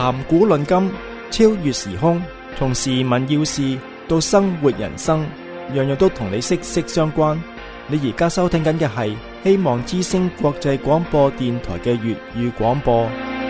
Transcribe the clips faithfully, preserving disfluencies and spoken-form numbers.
談古論今，超越時空，從時聞要事到生活人生，樣樣都同你息息相關。你而家收聽緊嘅係希望之聲國際廣播電台嘅粵語廣播。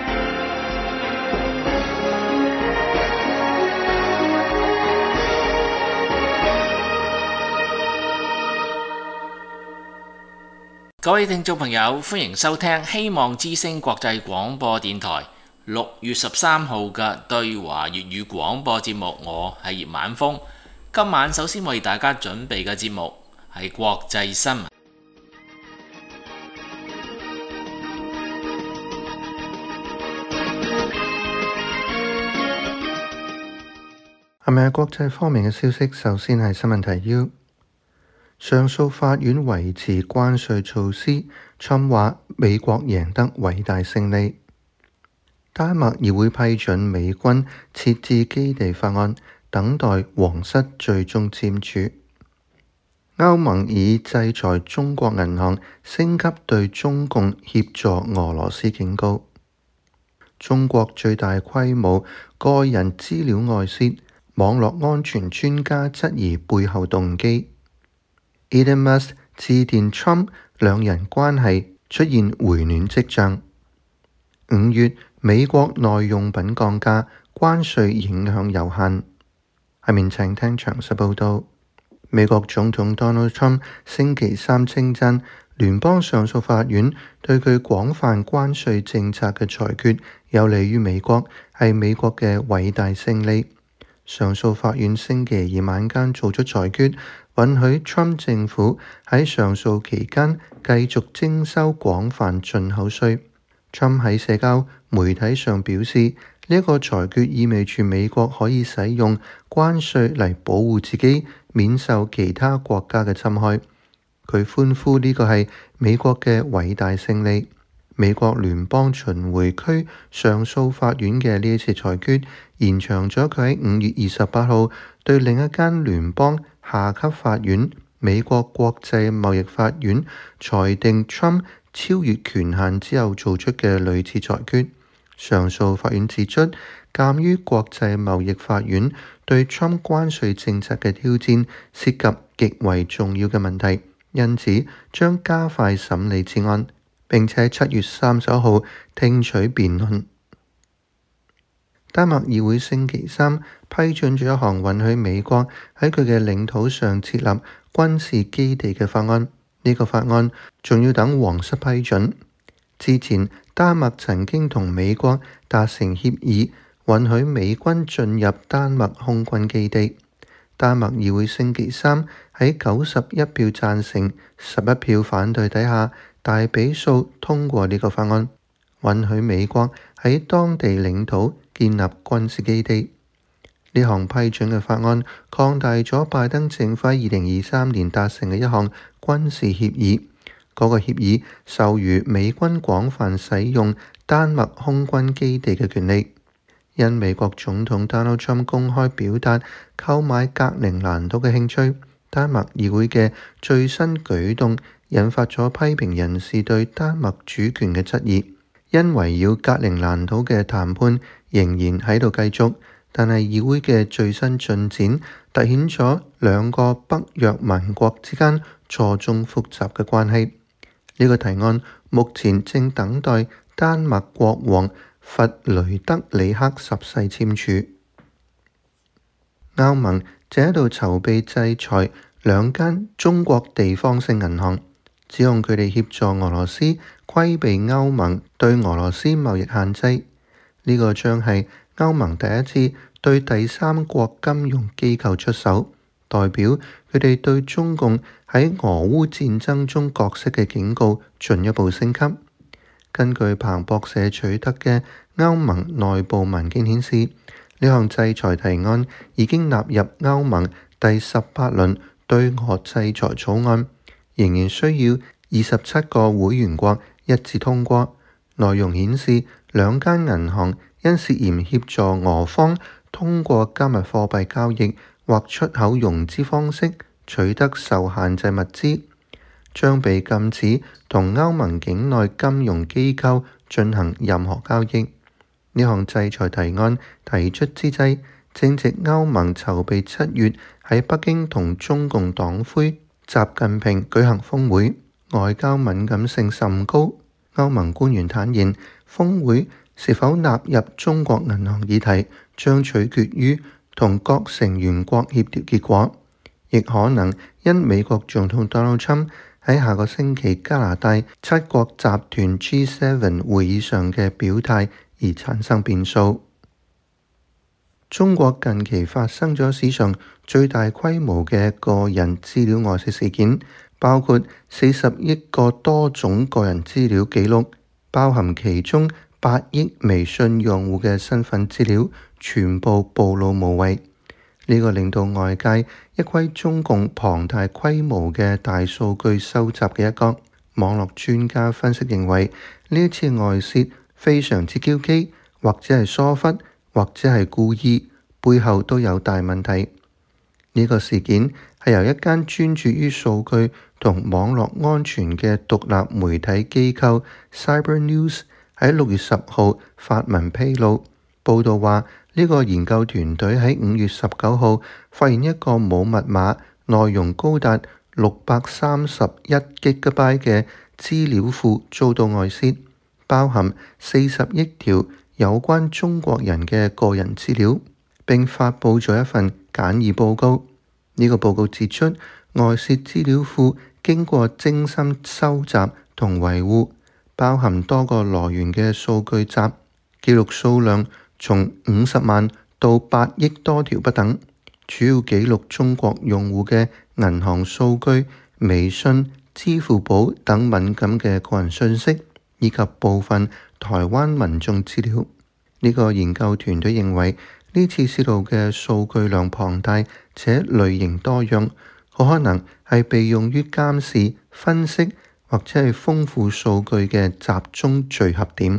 各位聽眾朋友，歡迎收聽希望之聲國際廣播電台六月十三號嘅對華粵語廣播節目。我係葉晚風。今晚首先為大家準備嘅節目係國際新聞。 係咪國際方面嘅消息？首先係新聞提要。上訴法院維持關稅措施，侵話美國贏得偉大勝利。丹麥議會批准美軍設置基地法案，等待皇室最終簽署。歐盟以制裁中國銀行升級對中共協助俄羅斯警告。中國最大規模個人資料外泄，網絡安全專家質疑背後動機。Elon Musk 致電 Trump， 兩人關係出現回暖跡象。五月美國耐用品降價，關稅影響有限。下面請聽詳細報道。美國總統 Donald Trump 星期三稱讚聯邦上訴法院對佢廣泛關稅政策嘅裁決有利於美國，係美國嘅偉大勝利。上訴法院星期二晚間做出裁決，允許 Trump 政府喺上訴期間繼續徵收廣泛進口稅。Trump 喺社交媒體上表示，呢、這、一個裁決意味住美國可以使用關稅嚟保護自己，免受其他國家嘅侵害。佢歡呼呢個係美國嘅偉大勝利。美國聯邦巡迴區上訴法院嘅呢一次裁決，延長咗佢喺五月二十八號對另一間聯邦下級法院美國國際貿易法院裁定 Trump 超越權限之後做出嘅類似裁決。上訴法院指出，鑑於國際貿易法院對 Trump 關稅政策嘅挑戰涉及極為重要嘅問題，因此將加快審理此案，並且七月三十一號聽取辯論。丹麥議會星期三批准咗一項允許美國喺佢嘅領土上設立軍事基地嘅法案。呢、這個法案仲要等皇室批准。之前丹麥曾經同美國達成協議，允許美軍進入丹麥空軍基地。丹麥議會星期三喺九十一票贊成、十一票反對底下，大比數通過呢個法案，允許美國喺當地領土建立軍事基地。呢項批准嘅法案擴大咗拜登政府喺二零二三年達成嘅一項軍事協議。嗰、那個協議授予美軍廣泛使用丹麥空軍基地嘅權利。因美國總統 Donald Trump 公開表達購買格陵蘭島嘅興趣，丹麥議會嘅最新舉動引發咗批評人士對丹麥主權嘅質疑。因圍繞格陵蘭島嘅談判仍然喺度繼續，但係議會嘅最新進展凸顯咗兩個北約盟國之間錯綜複雜嘅關係。呢、這個提案目前正等待丹麥國王弗雷德里克十世簽署。歐盟正喺度籌備制裁兩間中國地方性銀行，指控佢哋協助俄羅斯規避歐盟對俄羅斯貿易限制。呢、這個將係歐盟第一次對第三國金融機構出手，代表佢哋對中共喺俄烏戰爭中角色嘅警告進一步升級。根據彭博社取得嘅歐盟內部文件顯示，呢項制裁提案已經納入歐盟第十八輪對俄制裁草案，仍然需要二十七個會員國一致通過。內容顯示，兩間銀行因涉嫌協助俄方通過加密貨幣交易或出口融資方式取得受限制物資，將被禁止同歐盟境內金融機構進行任何交易。 呢項制裁提案提出之際，正值歐盟籌備七月喺北京同中共黨魁習近平舉行峰會，外交敏感性甚高。歐盟官員坦言，峰會是否納入中國銀行議題將取決於同各成員國協調結果，亦可能因美國總統 Donald Trump 喺下個星期加拿大七國集團 G 七 會議上嘅表態而產生變數。中國近期發生咗史上最大規模嘅個人資料外泄事件，包括四十億個多種個人資料記錄，包含其中八億微信用戶嘅身份資料，全部暴露無遺。呢個令到外界一窺中共龐大規模嘅大數據收集嘅一角。網絡專家分析認為，呢一次外泄非常之嬌機，或者係疏忽，或者係故意，背後都有大問題。呢個事件係由一間專注於數據同網絡安全嘅獨立媒體機構 Cyber News 喺六月十號發文披露，報道話呢個研究團隊喺五月十九號發現一個冇密碼、內容高達六百三十一 Gigabyte 嘅資料庫遭到外泄，包含四十億條有關中國人嘅個人資料，並發布咗一份簡易報告。呢個報告指出，外泄資料庫經過精心收集同維護，包含多個來源嘅數據集，記錄數量從五十萬到八億多條不等，主要記錄中國用戶嘅銀行數據、微信、支付寶等敏感嘅個人信息，以及部分台灣民眾資料。呢個研究團隊認為，呢次泄露嘅數據量龐大且類型多樣，好可能係被用於監視、分析或者係豐富數據嘅集中聚合點。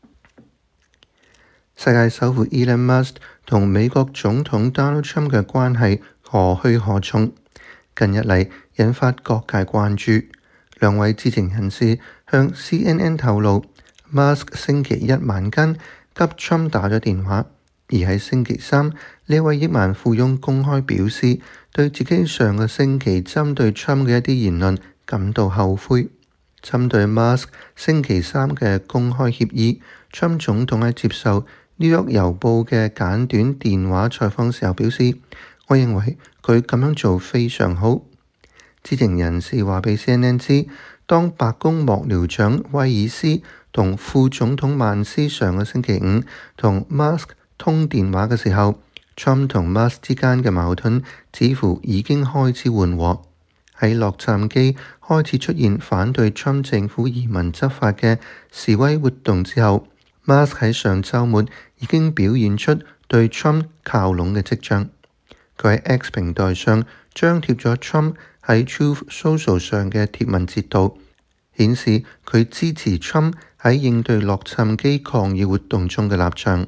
世界首富 Elon Musk 同美國總統 Donald Trump 嘅關係何去何從？近日嚟引發各界關注。兩位知情人士向 C N N 透露， Musk 星期一晚間給 Trump 打咗電話，而喺星期三，呢位億萬富翁公開表示對自己上個星期針對 Trump 嘅一啲言論感到後悔。針對 Musk 星期三嘅公開協議， Trump 總統喺接受紐約郵報嘅簡短電話採訪時候表示，我認為佢咁樣做非常好。知情人士話俾 C N N 知，當白宮幕僚長威爾斯同副總統曼斯上個星期五同 Musk 通電話嘅時候， Trump 同 Musk 之間嘅矛盾似乎已經開始緩和。喺洛杉磯開始出現反對 Trump 政府移民執法嘅示威活動之後， Musk 喺上週末已經表現出對 Trump 靠攏嘅跡象。佢喺 X 平台上張貼咗 Trump 喺 Truth Social 上嘅貼文截圖，顯示佢支持 Trump 喺應對洛杉磯抗議活動中嘅立場。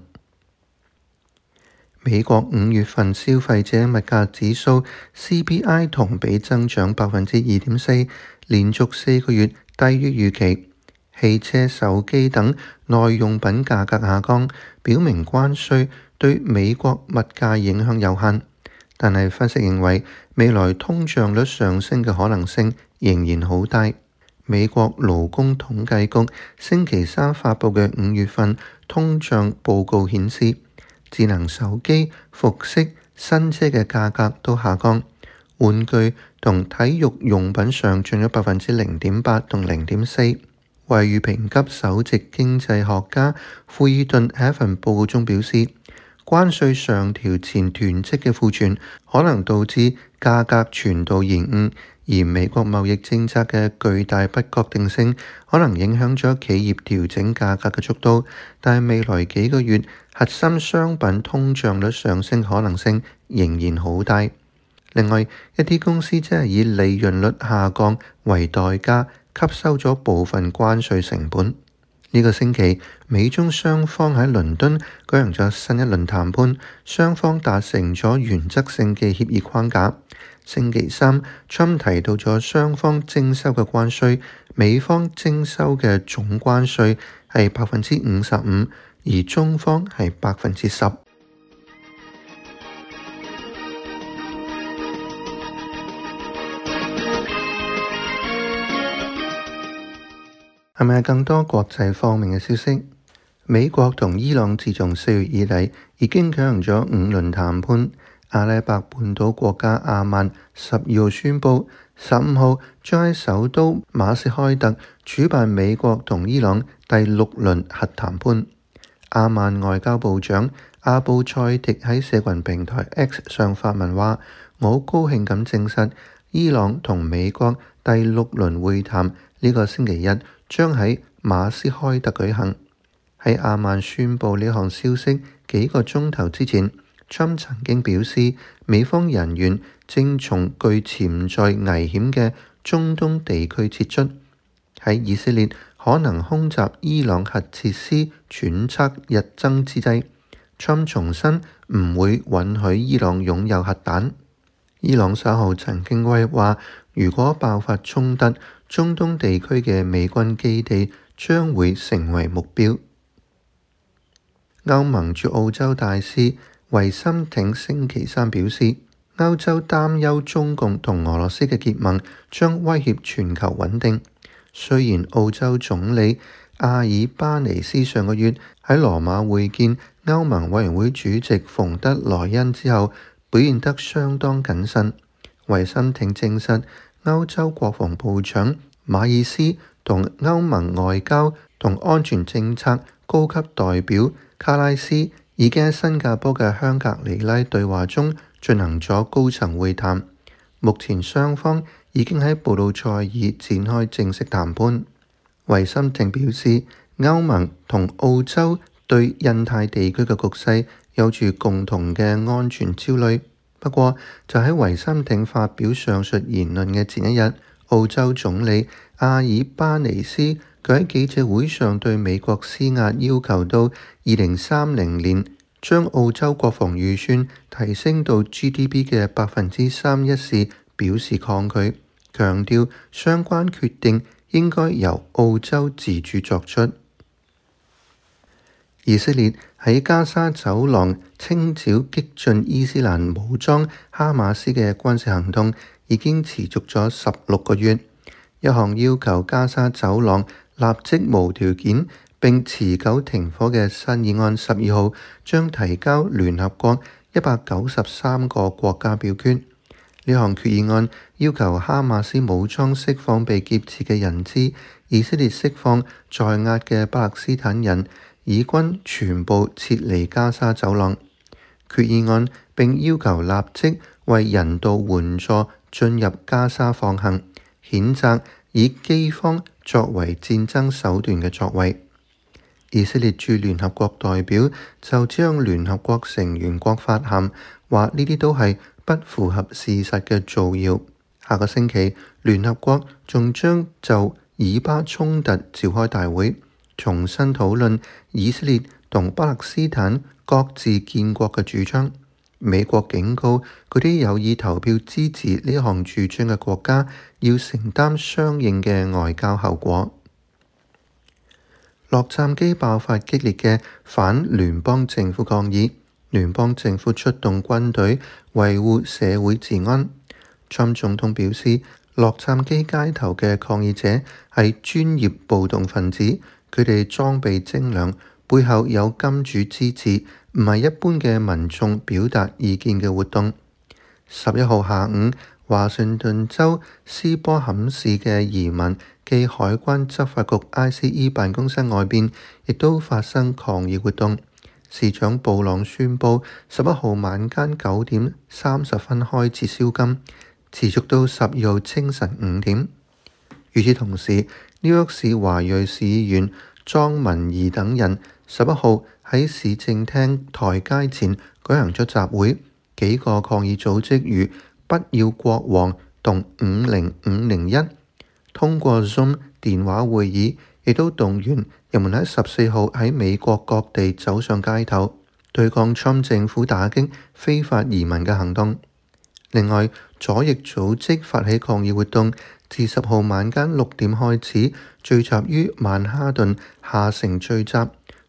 美國五月份消費者物價指數 C P I 同比增長百分之二點四，連續四個月低於預期。汽車、手機等耐用品價格下降，表明關稅對美國物價影響有限。但係分析認為，未來通脹率上升嘅可能性仍然好大。美國勞工統計局星期三發布嘅五月份通脹報告顯示，智能手機、服飾、新車嘅價格都下降，玩具同體育用品上漲咗百分之零點八同零點四。惠譽評級首席經濟學家庫爾頓喺一份報告中表示，關稅上調前囤積嘅庫存可能導致價格傳導延誤，而美國貿易政策嘅巨大不確定性可能影響咗企業調整價格嘅速度，但係未來幾個月核心商品通脹率上升可能性仍然好大。另外，一啲公司即係以利潤率下降為代價吸收咗部分關稅成本。呢個星期，美中雙方喺倫敦舉行咗新一輪談判，雙方達成咗原則性嘅協議框架。星期三，Trump提到咗雙方徵收嘅關稅，美方徵收嘅總關稅係百分之五十五， 而中方係百分之十。係咪更多國際方面嘅消息？美國同伊朗自從四月以嚟已經舉行咗五輪談判。阿拉伯半島國家阿曼十二號宣布，十五號將喺首都馬斯開特主辦美國同伊朗第六輪核談判。阿曼外交部長阿布賽迪喺社群平台 X 上發文話：我好高興咁證實，伊朗同美國第六輪會談呢個星期日將喺馬斯開特舉行。喺阿曼宣布呢項消息幾個鐘頭之前，Trump曾經表示，美方人員正從具潛在危險嘅中東地區撤出。喺以色列可能空襲伊朗核設施揣測日增之際，Trump重申唔會允許伊朗擁有核彈。伊朗稍後曾經威話，如果爆發衝突，中東地區嘅美軍基地將會成為目標。歐盟駐澳洲大使維森挺星期三表示，歐洲擔憂中共同俄羅斯嘅結盟將威脅全球穩定。雖然澳洲總理阿爾巴尼斯上個月喺羅馬會見歐盟委員會主席馮德萊恩之後表現得相當謹慎，維森挺證實歐洲國防部長馬爾斯同歐盟外交同安全政策高級代表卡拉斯已經喺新加坡嘅香格里拉對話中進行咗高層會談，目前雙方已經喺布魯塞爾展開正式談判。維森挺表示，歐盟同澳洲對印太地區嘅局勢有住共同嘅安全焦慮。不過，就喺維森挺發表上述言論嘅前一日，澳洲總理阿爾巴尼斯佢喺記者會上對美國施壓，要求到二零三零年將澳洲國防預算提升到 G D P 嘅百分之三一時表示抗拒，強調相關決定應該由澳洲自主作出。以色列喺加沙走廊清剿激進伊斯蘭武裝哈馬斯嘅軍事行動已經持續咗十六個月。一項要求加沙走廊立即無條件並持久停火嘅新議案，十二號將提交聯合國一百九十三個國家表決。呢項決議案要求哈馬斯武裝釋放被劫持嘅人質，以色列釋放在押嘅巴勒斯坦人，以軍全部撤離加沙走廊。決議案並要求立即為人道援助進入加沙放行，譴責以饑荒作為戰爭手段嘅作為。以色列駐聯合國代表就只向聯合國成員國發函，話呢啲都係不符合事實嘅造謠。下個星期，聯合國仲將就以巴衝突召開大會，重新討論以色列同巴勒斯坦各自建國嘅主張。美國警告嗰啲有意投票支持呢項主張嘅國家，要承擔相應嘅外交後果。洛杉磯爆發激烈嘅反聯邦政府抗議，聯邦政府出動軍隊維護社會治安。川普總統表示，洛杉磯街頭嘅抗議者係專業暴動分子，佢哋裝備精良，背後有金主支持，唔係一般嘅民眾表達意見嘅活動。十一號下午，華盛頓州斯波坎市嘅移民暨海關執法局 I C E 辦公室外邊亦都發生抗議活動。市長布朗宣布，十一號晚間九點三十分開始宵禁，持續到十二號清晨五點。與此同時，紐約市華裔市議員莊文儀等人十一號喺市政廳台階前舉行咗集會，幾個抗議組織如不要國王同五零五零一通過 Zoom 電話會議，亦都動員人們喺十四號喺美國各地走上街頭，對抗 Trump 政府打擊非法移民嘅行動。另外，左翼組織發起抗議活動，自十號晚間六點開始聚集於曼哈頓下城聚集，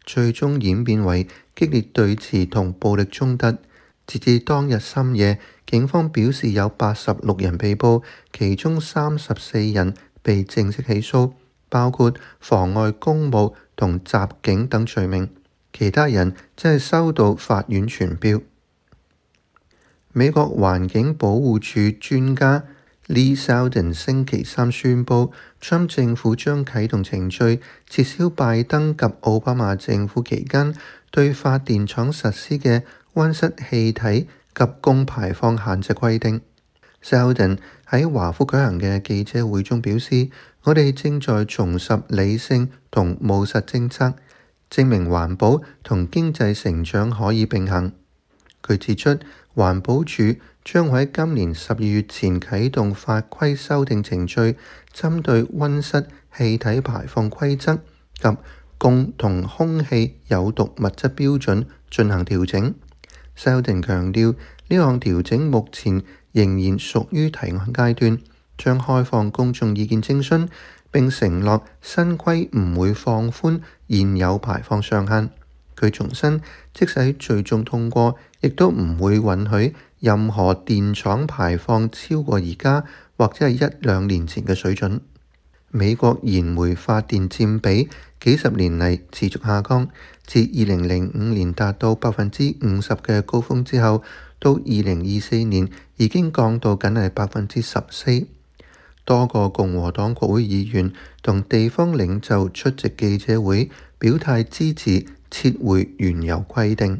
最終演變為激烈對峙同暴力衝突。截至當日深夜，警方表示有八十六人被捕，其中三十四人被正式起訴，包括妨礙公務同襲警等罪名，其他人只係收到法院傳票。美國環境保護署專家 Lee Zeldin 星期三宣布，川普政府將啟動程序，撤銷拜登及奧巴馬政府期間對發電廠實施嘅溫室氣體及供排放限制規定。Zeldin 喺華府舉行嘅記者會中表示，我哋正在重拾理性同務實政策，證明環保同經濟成長可以並行。佢指出，環保署將會喺今年十二月前啟動法規修訂程序，針對溫室氣體排放規則及汞同空氣有毒物質標準進行調整。Zeldin 強調，呢項調整目前仍然屬於提案階段，將開放公眾意見徵詢，並承諾新規唔會放寬現有排放上限。佢重申，即使最終通過，亦都唔會允許任何電廠排放超過而家或者係一兩年前嘅水準。美國燃煤發電佔比幾十年嚟持續下降，自二零零五年達到百分之五十嘅高峰之後，到二零二四年已經降到僅係百分之十四。多個共和黨國會議員同地方領袖出席記者會，表態支持撤回原有規定。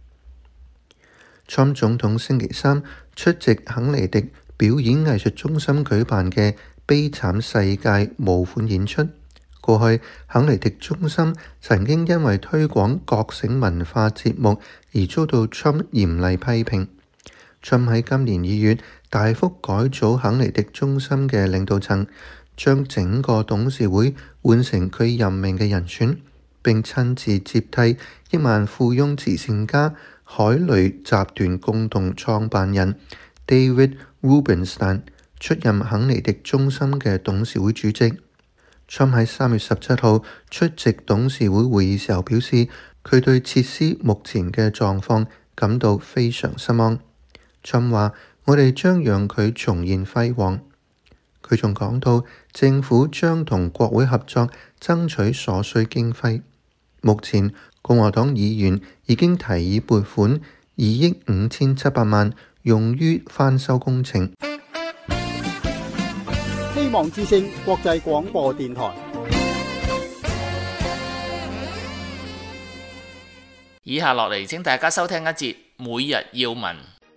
川普總統星期三出席肯尼迪表演藝術中心舉辦嘅悲慘世界募款演出。過去肯尼迪中心曾經因為推廣覺醒文化節目而遭到川普嚴厲批評。川普喺今年二月大幅改組肯尼迪中心嘅領導層，將整個董事會換成佢任命嘅人選，並親自接替億萬富翁慈善家海雷集團共同創辦人 David Rubenstein 出任肯尼迪中心嘅董事會主席。川普喺三月十七號出席董事會會議時候表示，佢對設施目前嘅狀況感到非常失望。川普話：我哋將讓佢重現輝煌。佢仲講到，政府將同國會合作爭取所需經費。目前共和黨議員已經提議撥款二億五千七百萬用於翻修工程。 希望之聲國際廣播電台。 以下落嚟，請大家收聽一節每日要聞。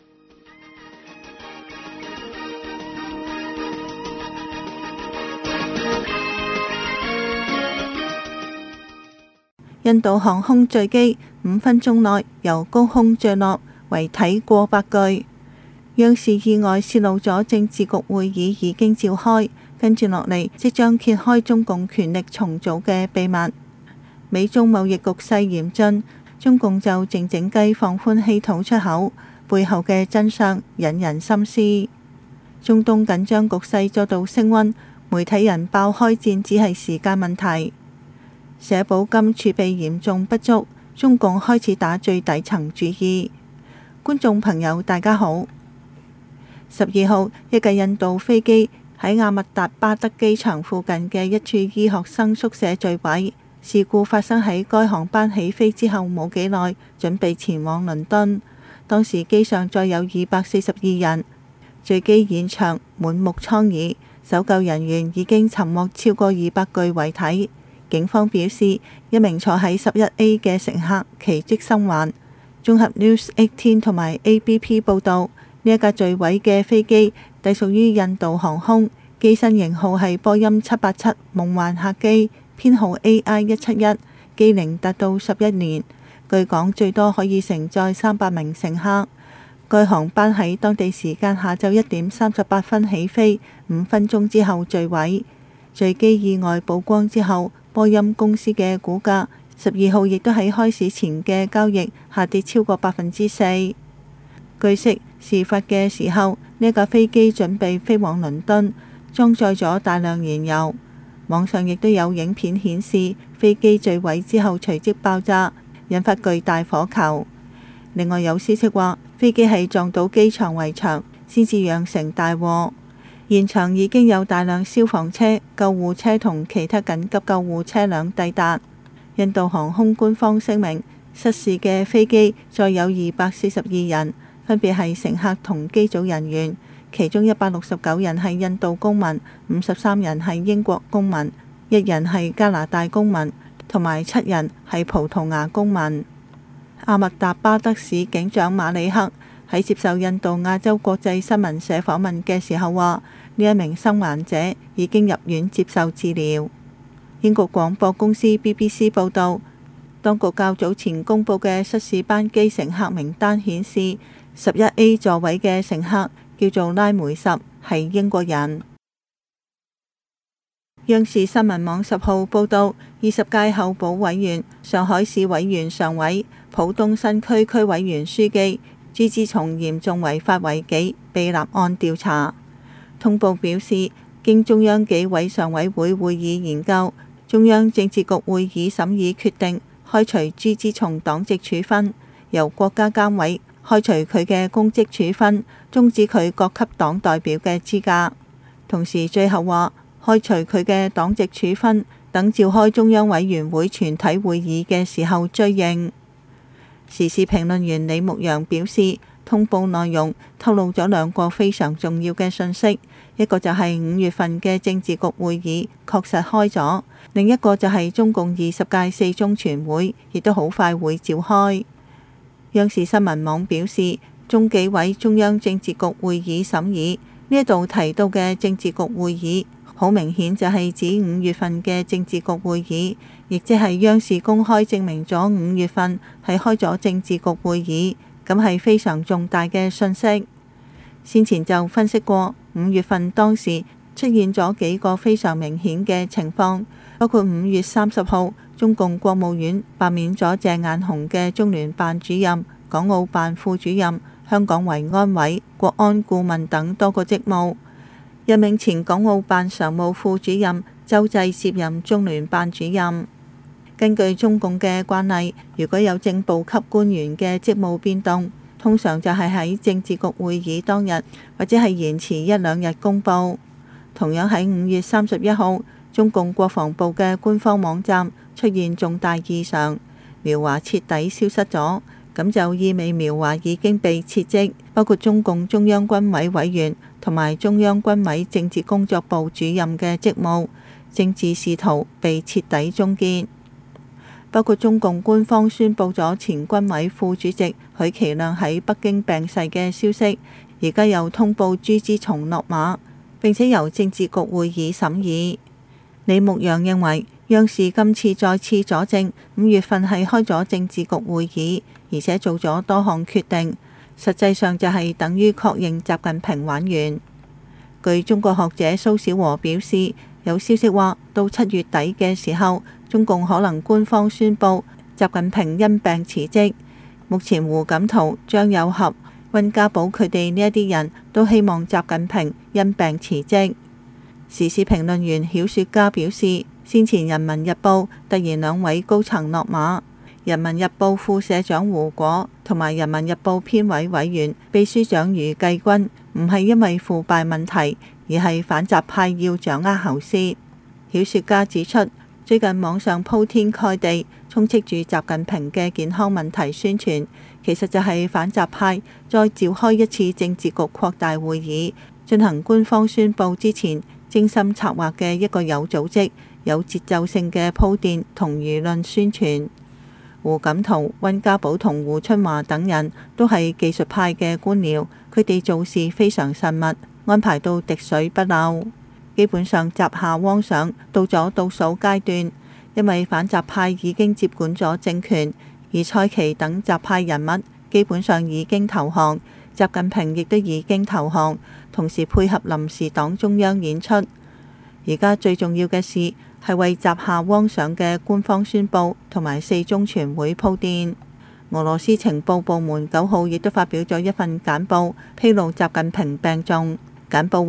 印度航空墜機五分鐘內由高空墜落，遺體過百具。央視意外泄露咗政治局會議已經召開，跟住落嚟即將揭開中共權力重組嘅秘密。美中貿易局勢嚴峻，中共就靜靜雞放寬稀土出口，背後嘅真相引人深思。中東緊張局勢再度升溫，媒體人爆開戰只係時間問題。社保金儲備嚴重不足，中共開始打最底層主義。觀眾朋友大家好。十二號，一架印度飛機喺阿密達巴德機場附近嘅一處醫學生宿舍墜毀。事故發生喺該航班起飛之後冇幾耐，準備前往倫敦。當時機上載有二百四十二人。墜機現場滿目瘡痍，搜救人員已經尋獲超過二百具遺體。警方表示，一名坐喺十一 A 嘅乘客奇蹟生還。綜合 News 十八同埋 A B P 報導，呢一架墜毀嘅飛機隸屬於印度航空，機身型號係波音七八七夢幻客機，編號 A I 一七一，機齡達到十一年。據講最多可以承載三百名乘客。該航班喺當地時間下晝一點三十八分起飛，五分鐘之後墜毀。墜機意外曝光之後，波音公司嘅股價十二號亦都喺開市前嘅交易下跌超過百分之四。據悉，事發嘅時候，呢架飛機準備飛往倫敦，裝載咗大量燃油。 網上亦都有影片顯示飛機墜毀之後隨即爆炸，引發巨大火球。另外有消息話，飛機係撞到機場圍牆先至釀成大禍。現場已經有大量消防車、救護車同其他緊急救護車輛抵達。印度航空官方聲明，失事嘅飛機載有二百四十二人，分別係乘客同機組人員，其中一百六十九人係印度公民，五十三人係英國公民，一人係加拿大公民，同埋七人係葡萄牙公民。阿密達巴德市警長馬里克喺接受印度亞洲國際新聞社訪問嘅時候話，呢一名生還者已經入院接受治療。英國廣播公司 B B C 報導，當局較早前公佈嘅失事班機乘客名單顯示，十一 A 座位嘅乘客叫做拉梅什，係英國人。央視新聞網十號報導，二十屆候補委員、上海市委員常委、浦東新區區委員書記朱之松嚴重違法違紀，被立案調查。通報表示，經中央紀委常委會會議研究，中央政治局會議審議決定，開除朱之松黨籍處分，由國家監委開除佢嘅公職處分，終止佢各級黨代表嘅資格。同時最後話，開除佢嘅黨籍處分，等召開中央委員會全體會議嘅時候追認。時事評論員李牧陽表示，通報內容透露咗兩個非常重要嘅信息，一個就係五月份嘅政治局會議確實開咗，另一個就係中共二十屆四中全會亦都好快會召開。央視新聞網表示，中紀委中央政治局會議審議呢一度提到嘅政治局會議，好明顯就係指五月份嘅政治局會議，亦即係央視公開證明咗五月份係開咗政治局會議，咁係非常重大嘅信息。先前就分析過，五月份當時出現咗幾個非常明顯嘅情況，包括五月三十號中共國務院罷免咗鄭雁雄嘅中聯辦主任、港澳辦副主任、香港維安委、國安顧問等多個職務，任命前港澳辦常務副主任周濟接任中聯辦主任。根據中共嘅慣例，如果有正部級官員嘅職務變動，通常就係喺政治局會議當日，或者係延遲一兩日公佈。同樣喺五月三十一號，中共國防部嘅官方網站出現重大異常，苗華徹底消失咗，咁就意味苗華已經被撤職，包括中共中央軍委委員同埋中央軍委政治工作部主任嘅職務，政治仕途被徹底終結。包括中共官方宣布咗前軍委副主席許其亮喺北京病逝嘅消息，而家又通報朱之松落馬，並且由政治局會議審議。李牧陽認為，央視今次再次佐證五月份係開咗政治局會議，而且做咗多項決定，實際上就係等於確認習近平玩完。據中國學者蘇小和表示，有消息話到七月底嘅時候，中共可能官方宣布習近平因病辭職。目前胡錦濤、張又俠、溫家寶佢哋呢一啲人都希望習近平因病辭職。時事評論員曉雪家表示，先前人民日報突然兩位高層落馬，人民日報副社長胡果同埋人民日報編委委員秘書長余繼軍，唔係因為腐敗問題，而係反習派要掌握喉舌。曉雪家指出，最近網上鋪天蓋地充斥住習近平嘅健康問題宣傳，其實就係反習派再召開一次政治局擴大會議，進行官方宣佈之前精心策劃嘅一個有組織、有節奏性嘅鋪墊同輿論宣傳。胡錦濤、溫家寶同胡春華等人都係技術派嘅官僚，佢哋做事非常慎密，安排到滴水不漏。基本上習下汪上到咗倒數階段，因為反習派已經接管咗政權，而蔡奇等習派人物基本上已經投降，習近平亦都已經投降，同時配合臨時黨中央演出。而家最重要嘅事係為習下汪上嘅官方宣佈同埋四中全會鋪墊。俄羅斯情報部門九號亦都發表咗一份簡報，披露習近平病重。簡報話，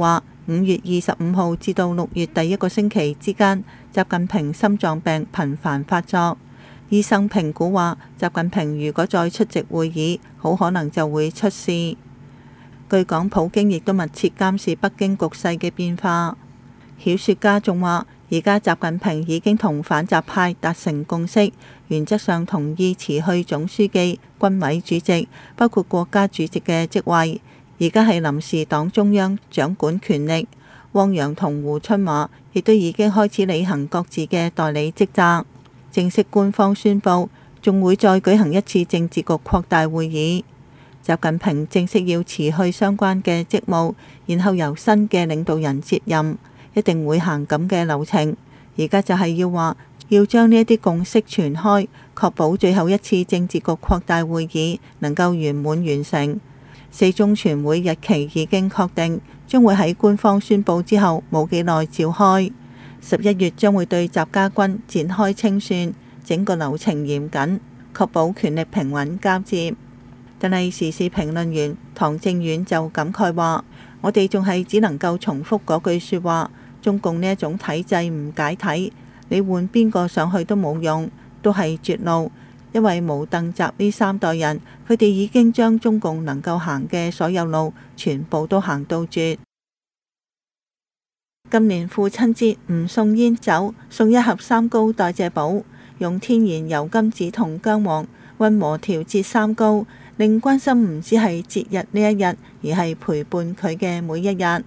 五月二十五號至到六月第一個星期之間，習近平心臟病頻繁發作。醫生評估話，習近平如果再出席會議，好可能就會出事。據講，普京亦都密切監視北京局勢嘅變化。小說家仲話，而家習近平已經同反習派達成共識，原則上同意辭去總書記、軍委主席，包括國家主席嘅職位。而家係臨時黨中央掌管權力，汪洋同胡春華亦都已經開始履行各自嘅代理職責。正式官方宣布，仲會再舉行一次政治局擴大會議。習近平正式要辭去相關嘅職務，然後由新嘅領導人接任，一定會行咁嘅流程。而家就係要話，要將呢一啲共識傳開，確保最後一次政治局擴大會議能夠圓滿完成。四中全會日期已經確定，將會喺官方宣布之後冇幾耐召開。十一月將會對習家軍展開清算，整個流程嚴謹，確保權力平穩交接。但係時事評論員唐正遠就感慨話：我哋仲係只能夠重複嗰句説話，中共呢一種體制唔解體，你換邊個上去都冇用，都係絕路。因為毛鄧習呢三代人，佢哋已經將中共能夠行嘅所有路全部都行到絕。今年父親節唔送煙酒，送一盒三高代謝寶，用天然油甘子同薑黃溫和調節三高，令關心唔只係節日呢一日，而係陪伴佢嘅每一日。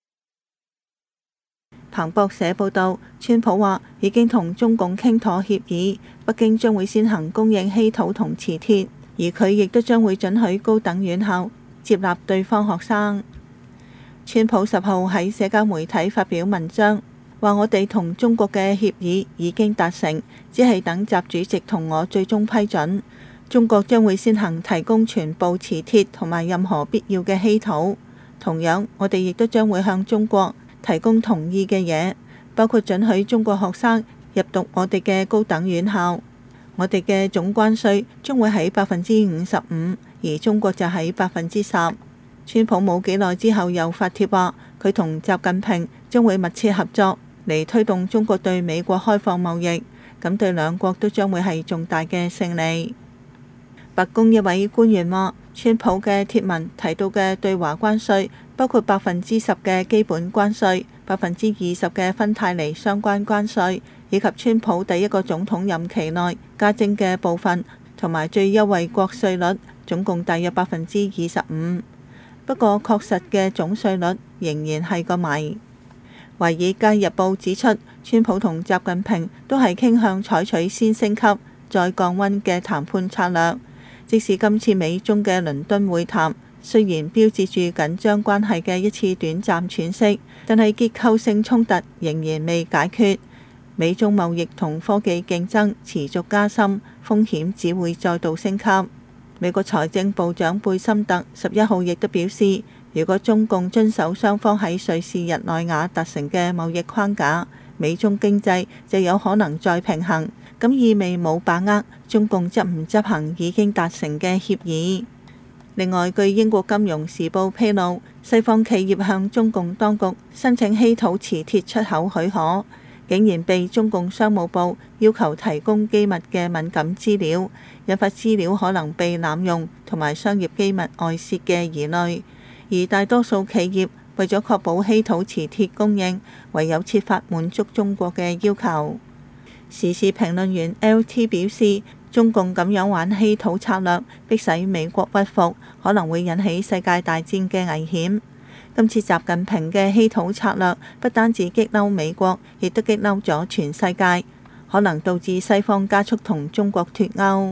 彭博社報道，川普話已經同中共傾妥協議，北京將會先行供應稀土同磁鐵，而佢亦都將會准許高等院校接納對方學生。川普十號喺社交媒體發表文章，話我哋同中國嘅協議已經達成，只係等習主席同我最終批准。中國將會先行提供全部磁鐵同埋任何必要嘅稀土，同樣我哋亦都將會向中國提供同意嘅嘢，包括准許中國學生入讀我哋嘅高等院校。我哋嘅總關稅將會喺百分之五十五，而中國就喺百分之十。川普冇幾耐之後又發帖話，佢同習近平將會密切合作嚟推動中國對美國開放貿易，咁對兩國都將會係重大嘅勝利。白宮一位官員話，川普嘅貼文提到嘅對華關稅包括百分之十嘅基本關稅、百分之二十嘅芬太尼相關關稅，以及川普第一個總統任期內加徵嘅部分同埋最優惠國稅率，總共大約百分之二十五。不過確實嘅總稅率仍然係個謎。《華爾街日報》指出，川普同習近平都係傾向採取先升級再降溫嘅談判策略。即使今次美中嘅倫敦會談雖然標誌住緊張關係嘅一次短暫喘息，但係結構性衝突仍然未解決。美中貿易同科技競爭持續加深，風險只會再度升級。美國財政部長貝森特十一號亦都表示，如果中共遵守雙方喺瑞士日內瓦達成嘅貿易框架，美中經濟就有可能再平衡，咁意味冇把握中共執唔執行已經達成嘅協議。另外，據英國金融時報披露，西方企業向中共當局申請稀土磁鐵出口許可，竟然被中共商務部要求提供機密嘅敏感資料，引發資料可能被濫用同埋商業機密外泄嘅疑慮。而大多數企業為咗確保稀土磁鐵供應，唯有設法滿足中國嘅要求。時事評論員 L T 表示，中共咁樣玩稀土策略，迫使美國屈服，可能會引起世界大戰嘅危險。今次習近平嘅稀土策略不單止激嬲美國，亦都激嬲咗全世界，可能導致西方加速同中國脫鈎。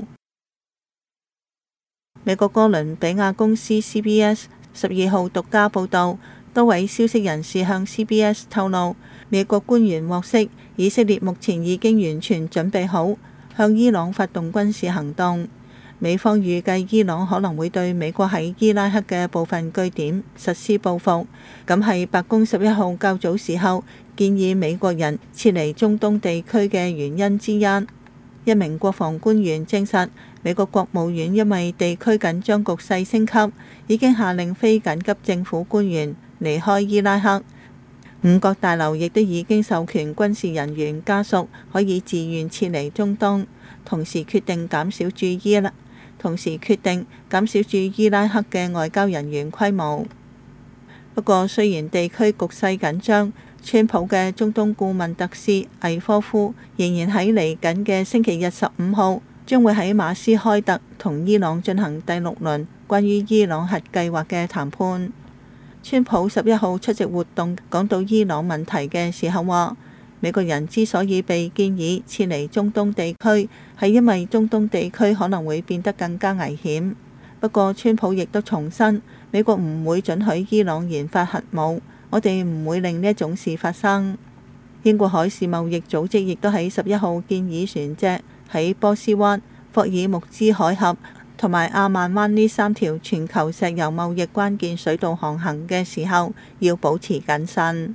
美國哥倫比亞公司 C B S 十二號獨家報導，多位消息人士向 C B S 透露，美國官員獲悉，以色列目前已經完全準備好向伊朗發動軍事行動。美方預計伊朗可能會對美國喺伊拉克嘅部分據點實施報復，咁係白宮十一號較早時候建議美國人撤離中東地區嘅原因之一。一名國防官員證實，美國國務院因為地區緊張局勢升級，已經下令非緊急政府官員離開伊拉克， 五角大樓亦都已經授權軍事人員家屬可以自願撤離中東，同時決定減少駐伊拉，同時決定減少駐伊拉克嘅外交人員規模。不過，雖然地區局勢緊張，川普嘅中東顧問特使魏科夫仍然喺嚟緊嘅星期日十五號將會喺馬斯開特同伊朗進行第六輪關於伊朗核計劃嘅談判。川普十一號出席活動講到伊朗問題嘅時候話，美國人之所以被建議撤離中東地區，係因為中東地區可能會變得更加危險。不過，川普亦都重申，美國唔會准許伊朗研發核武，我哋唔會令呢一種事發生。英國海事貿易組織亦都喺十一號建議船隻喺波斯灣、霍爾木茲海峽同埋阿曼灣呢三條全球石油貿易關鍵水道航行嘅時候，要保持謹慎。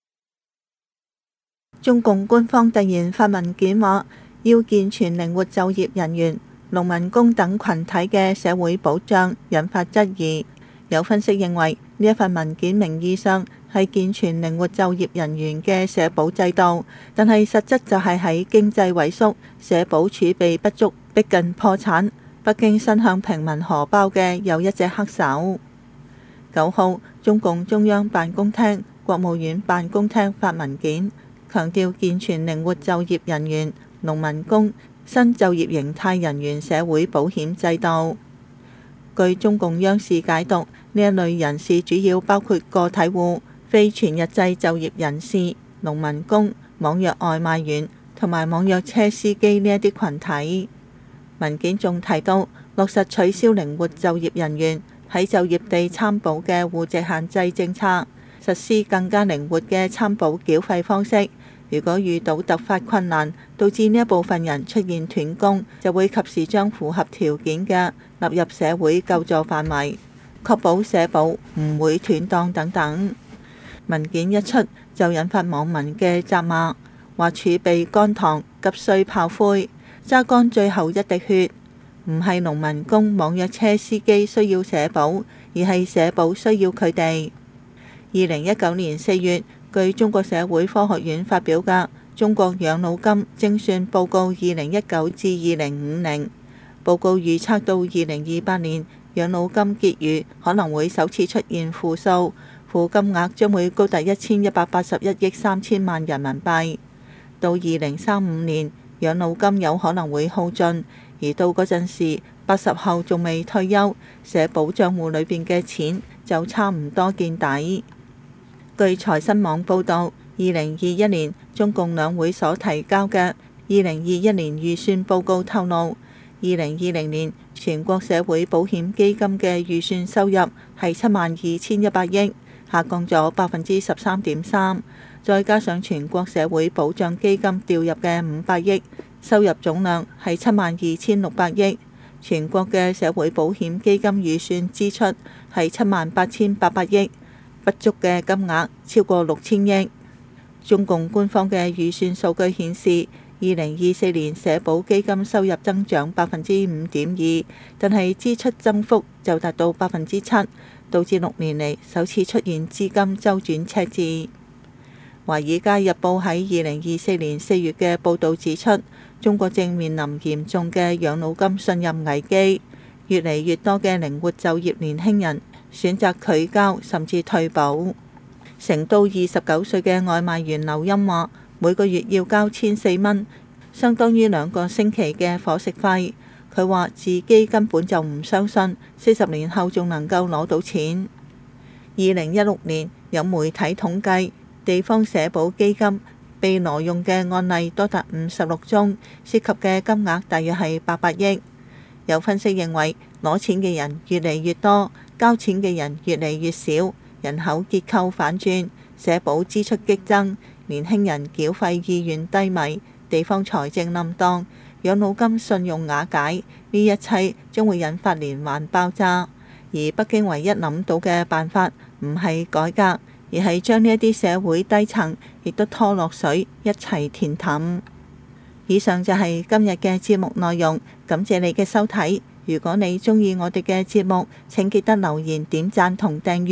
中共官方突然發文件話，要健全靈活就業人員、農民工等群體嘅社會保障，引發質疑。有分析認為，呢一份文件名義上係健全靈活就業人員嘅社保制度，但係實質就係喺經濟萎縮、社保儲備不足、逼近破產，北京伸向平民荷包嘅又一隻黑手。九號，中共中央辦公廳、國務院辦公廳發文件，強調健全靈活就業人員、農民工、新就業形態人員社會保險制度。據中共央視解讀，呢一類人士主要包括個體戶、非全日制就業人士、農民工、網約外賣員同埋網約車司機呢一啲群體。文件仲提到，落實取消靈活就業人員喺就業地參保嘅戶籍限制政策，實施更加靈活嘅參保繳費方式。如果遇到突發困難，導致呢一部分人出現斷供，就會及時將符合條件嘅納入社會救助範圍，確保社保唔會斷檔等等。文件一出就引發網民嘅責罵，話儲備乾塘急需炮灰，揸乾最後一滴血。唔係農民工、網約車司機需要社保，而係社保需要佢哋。二零一九年四月，據中國社會科學院發表嘅《中國養老金精算報告二零一九至二零五零》報告預測到二零二八年，養老金結餘可能會首次出現負數，負金額將會高達一千一百八十一億三千萬人民幣。到二零三五年，養老金有可能會耗盡，而到嗰陣時，八十後仲未退休，社保帳戶裏邊嘅錢就差唔多見底。據財新網報導，二零二一年中共兩會所提交嘅二零二一年預算報告透露，二零二零年全國社會保險基金嘅預算收入係七萬二千一百億，下降咗百分之十三點三。再加上全國社會保障基金調入嘅五百億，收入總量係七萬二千六百億。全國嘅社會保險基金預算支出係七萬八千八百億。不足嘅金額超過六千億。中共官方嘅預算數據顯示，二零二四年社保基金收入增長百分之五點二，但係支出增幅就達到百分之七，導致六年嚟首次出現資金周轉赤字。《華爾街日報》喺二零二四年四月嘅報導指出，中國正面臨嚴重嘅養老金信任危機，越嚟越多嘅靈活就業年輕人選擇拒交甚至退保。成都二十九歲嘅外賣員劉鑫話，每個月要交千四蚊，相當於兩個星期嘅伙食費。佢話自己根本就唔相信四十年後仲能夠攞到錢。二零一六年有媒體統計，地方社保基金被挪用嘅案例多達五十六宗，涉及嘅金額大約係八百億。有分析認為，攞錢嘅人越嚟越多，交錢嘅人越嚟越少，人口結構反轉，社保支出激增，年輕人繳費意願低迷，地方財政冧檔，養老金信用瓦解，呢一切將會引發連環爆炸。而北京唯一諗到嘅辦法唔係改革，而係將呢一啲社會低層亦都拖落水，一齊填淡。以上就係今日嘅節目內容，感謝你嘅收睇。如果你鍾意我哋嘅節目，請記得留言、點讚同訂閱。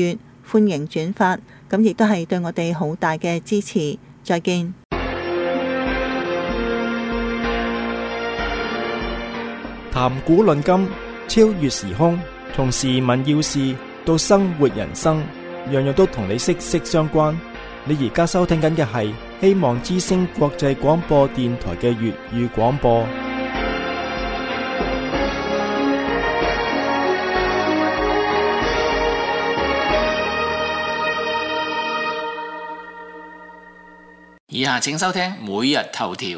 歡迎轉發，咁亦都係對我哋好大嘅支持。再見。 談古論今，超越時空，從時聞要事到生活人生，樣樣都同你息息相關。你而家收聽緊嘅係希望之聲國際廣播電台嘅粵語廣播。 以下請收聽每日頭條。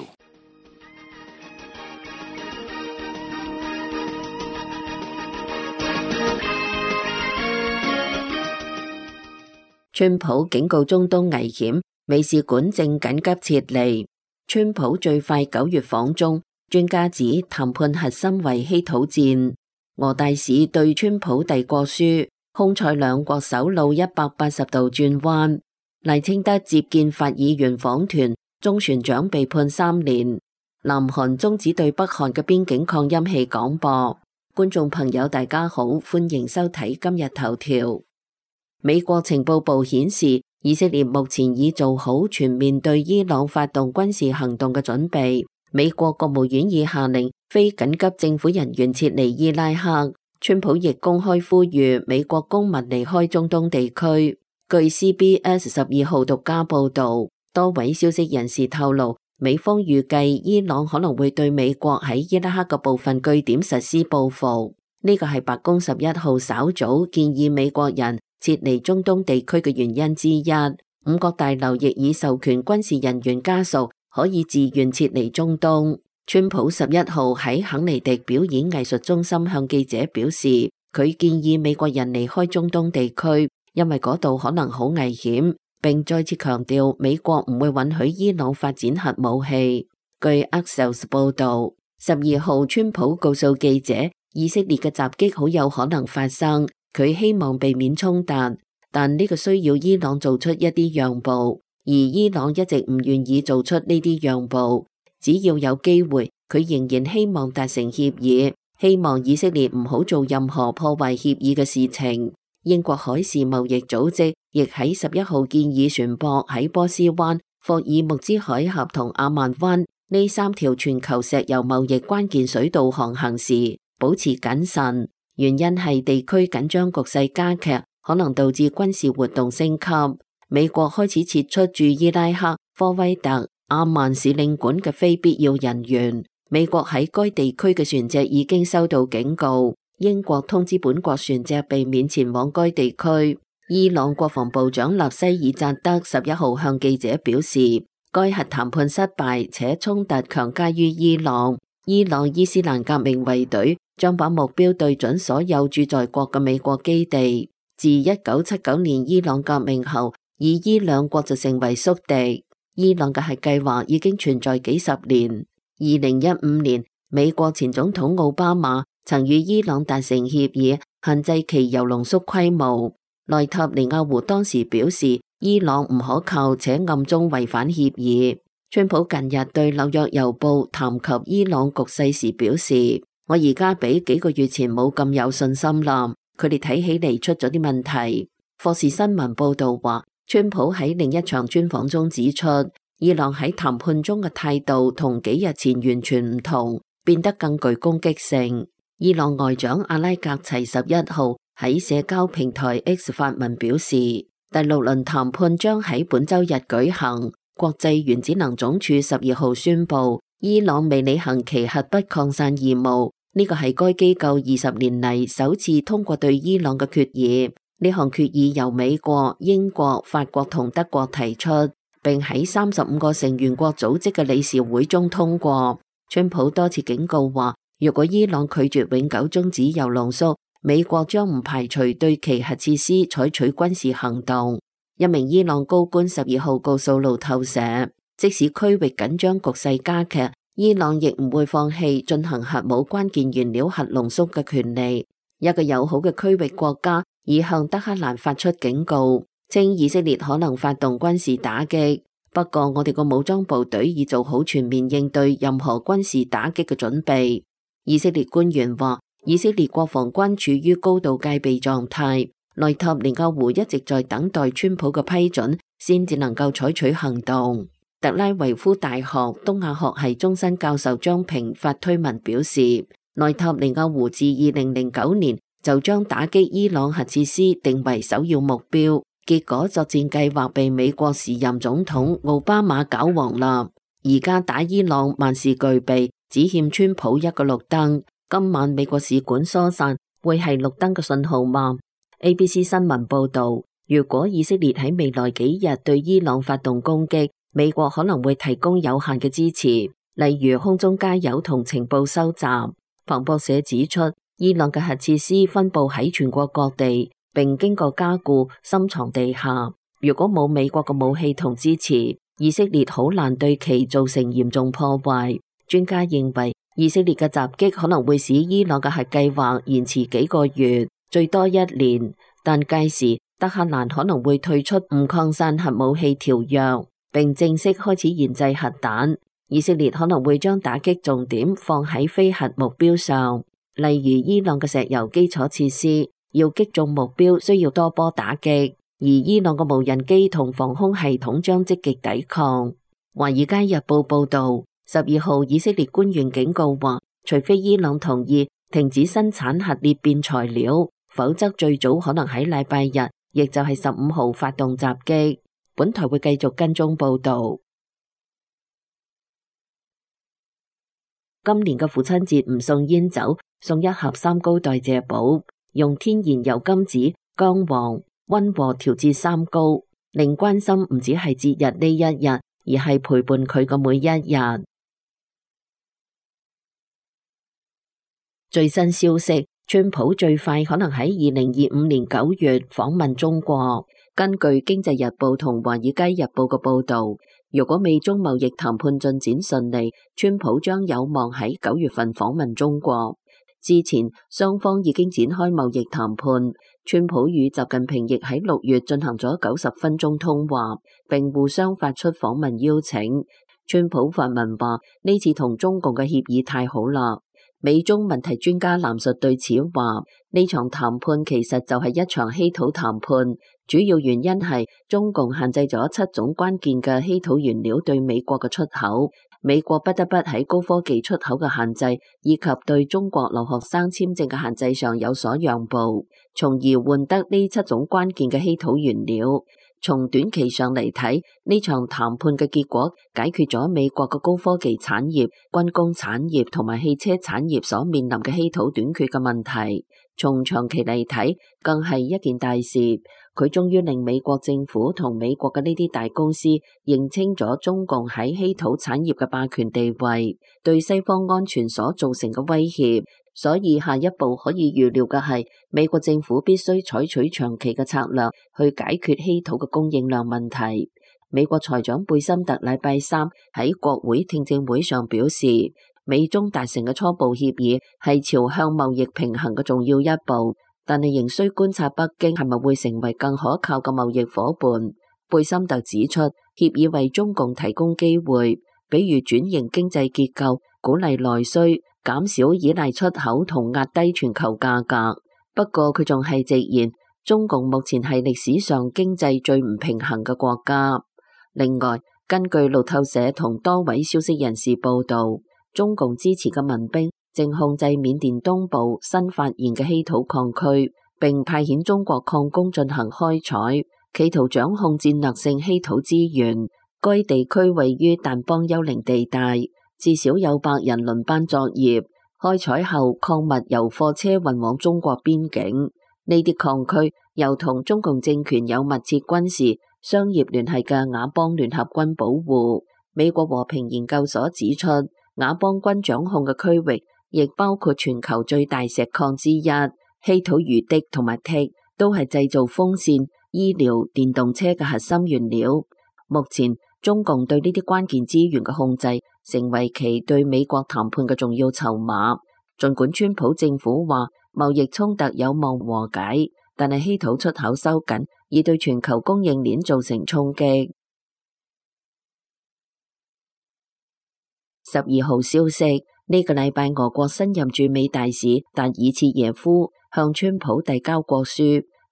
川普警告中東危險，美使館正緊急撤離。川普最快九月訪中，專家指談判核心為稀土戰。俄大使對川普遞過書，匈塞兩國首腦一百八十度轉彎。賴清德接見法議員訪團，中船長被判三年。南韓終止對北韓嘅邊境擴音器廣播。觀眾朋友大家好，歡迎收睇今日頭條。美國情報部顯示，以色列目前已做好全面對伊朗發動軍事行動嘅準備。美國國務院已下令非緊急政府人員撤離伊拉克。川普亦公開呼籲美國公民離開中東地區。據 C B S 十二號獨家報道，多位消息人士透露，美方預計伊朗可能會對美國喺伊拉克嘅部分據點實施報復。呢個係白宮十一號稍早建議美國人撤離中東地區嘅原因之一。五角大樓亦已授權軍事人員家屬可以自願撤離中東。川普十一號喺肯尼迪表演藝術中心向記者表示，佢建議美國人離開中東地區，因為嗰度可能好危險，並再次強調美國唔會允許伊朗發展核武器。據 Axios 報道，十二號川普告訴記者，以色列嘅襲擊好有可能發生，佢希望避免衝突，但呢個需要伊朗做出一啲讓步，而伊朗一直唔願意做出呢啲讓步。只要有機會，佢仍然希望達成協議，希望以色列唔好做任何破壞協議嘅事情。英國海事貿易組織亦喺十一號建議船舶喺波斯灣、霍爾木茲海峽同阿曼灣呢三條全球石油貿易關鍵水道航行時保持謹慎，原因係地區緊張局勢加劇，可能導致軍事活動升級。美國開始撤出駐伊拉克、科威特、阿曼使領館嘅非必要人員。美國喺該地區嘅船隻已經收到警告。英國通知本國船隻避免前往該地區。伊朗國防部長納西爾扎德十一號向記者表示，該核談判失敗且衝突強加於伊朗。伊朗伊斯蘭革命衛隊將把目標對準所有駐在國嘅美國基地。自一九七九年伊朗革命後，以伊兩國就成為宿敵。伊朗嘅核計劃已經存在幾十年。二零一五年，美國前總統奧巴馬曾與伊朗達成協議，限制其鈾濃縮規模。內塔尼亞胡當時表示，伊朗唔可靠且暗中違反協議。川普近日對紐約郵報談及伊朗局勢時表示，我而家比幾個月前冇咁有信心啦，佢哋睇起嚟出咗啲問題。霍士新聞報道話，川普喺另一場專訪中指出，伊朗喺談判中嘅態度同幾日前完全唔同，變得更具攻擊性。伊朗外長阿拉格齊十一號喺社交平台 X 發文表示，第六輪談判將喺本周日舉行。國際原子能總署十二號宣布，伊朗未履行其核不擴散義務，呢個係該機構二十年嚟首次通過對伊朗嘅決議。呢項決議由美國、英國、法國同德國提出，並喺三十五個成員國組織嘅理事會中通過。川普多次警告話，如果伊朗拒絕永久終止鈾濃縮，美國將唔排除對其核設施採取軍事行動。一名伊朗高官十二號告訴路透社，即使區域緊張局勢加劇，伊朗亦唔會放棄進行核武關鍵原料核濃縮嘅權利。一個友好嘅區域國家已向德黑蘭發出警告，稱以色列可能發動軍事打擊。不過我哋個武裝部隊已做好全面應對任何軍事打擊嘅準備。以色列官員話，以色列國防軍處於高度戒備狀態， 內塔尼亞胡一直在等待川普嘅批准，先至能夠採取行動。特拉維夫大學東亞學系終身教授張平發推文表示，內塔尼亞胡自二零零九年就將打擊伊朗核設施定為首要目標，結果作戰計劃被美國時任總統奧巴馬搞黃啦。而家打伊朗萬事俱備，只欠川普一個綠燈。今晚美國使館疏散會係綠燈嘅信號嗎？ A B C 新聞報道，如果以色列喺未來幾日對伊朗發動攻擊，美國可能會提供有限嘅支持，例如空中加油同情報收集。彭博社指出，伊朗嘅核設施分布喺全國各地，並經過加固深藏地下。如果冇美國嘅武器同支持，以色列好難對其造成嚴重破壞。專家認為，以色列嘅襲擊可能會使伊朗嘅核計劃延遲幾個月，最多一年。但屆時，德黑蘭可能會退出唔擴散核武器條約，並正式開始研製核彈。以色列可能會將打擊重點放喺非核目標上，例如伊朗嘅石油基礎設施，要擊中目標需要多波打擊，而伊朗嘅無人機同防空系統將積極抵抗。華爾街日報報道，十二號以色列官員警告話，除非伊朗同意停止生產核裂變材料，否則最早可能喺禮拜日，亦就係十五號發動襲擊。本台會繼續跟蹤報道。今年嘅父親節唔送煙酒，送一盒三高代謝寶，用天然油甘子、薑黃溫和調節三高，令關心唔只係節日呢一日，而係陪伴佢嘅每一日。最新消息，川普最快可能喺二零二五年九月訪問中國。根據《經濟日報》同《華爾街日報》嘅報導，如果美中貿易談判進展順利，川普將有望喺九月份訪問中國。之前雙方已經展開貿易談判，川普與習近平亦喺六月進行咗九十分鐘通話，並互相發出訪問邀請。川普發文話：呢次同中共嘅協議太好啦。美中問題專家藍述對此話：呢場談判其實就係一場稀土談判，主要原因係中共限制咗七種關鍵嘅稀土原料對美國嘅出口，美國不得不喺高科技出口嘅限制以及對中國留學生簽證嘅限制上有所讓步，從而換得呢七種關鍵嘅稀土原料。從短期上嚟睇，呢場談判嘅結果解決咗美國嘅高科技產業、軍工產業同埋汽車產業所面臨嘅稀土短缺嘅問題。從長期嚟睇，更係一件大事。佢終於令美國政府同美國嘅呢啲大公司認清咗中共喺稀土產業嘅霸權地位，對西方安全所造成嘅威脅。所以下一步可以預料嘅係，美國政府必須採取長期嘅策略去解決稀土嘅供應量問題。美國財長貝森特禮拜三喺國會聽證會上表示，美中達成嘅初步協議係朝向貿易平衡嘅重要一步，但係仍需觀察北京係咪會成為更可靠嘅貿易夥伴。貝森特指出，協議為中共提供機會，比如轉型經濟結構、鼓勵內需、減少依賴出口同壓低全球價格。不過佢仲係直言，中共目前係歷史上經濟最唔平衡嘅國家。另外，根據路透社同多位消息人士報道，中共支持嘅民兵正控制緬甸東部新發現嘅稀土礦區，並派遣中國礦工進行開採，企圖掌控戰略性稀土資源。該地區位於但邦幽靈地帶，至少有百人輪班作業。開採後，礦物由貨車運往中國邊境。呢啲礦區由同中共政權有密切軍事、商業聯繫嘅佤邦聯合軍保護。美國和平研究所指出，佤邦軍掌控嘅區域亦包括全球最大石礦之一稀土餘锑同埋銻，都係製造風扇、醫療、電動車嘅核心原料。目前中共對呢啲關鍵資源嘅控制，成為其對美國談判嘅重要籌碼。儘管川普政府話貿易衝突有望和解，但係稀土出口收緊，已對全球供應鏈造成衝擊。十二號消息，呢個禮拜俄國新任駐美大使達爾切耶夫向川普遞交國書，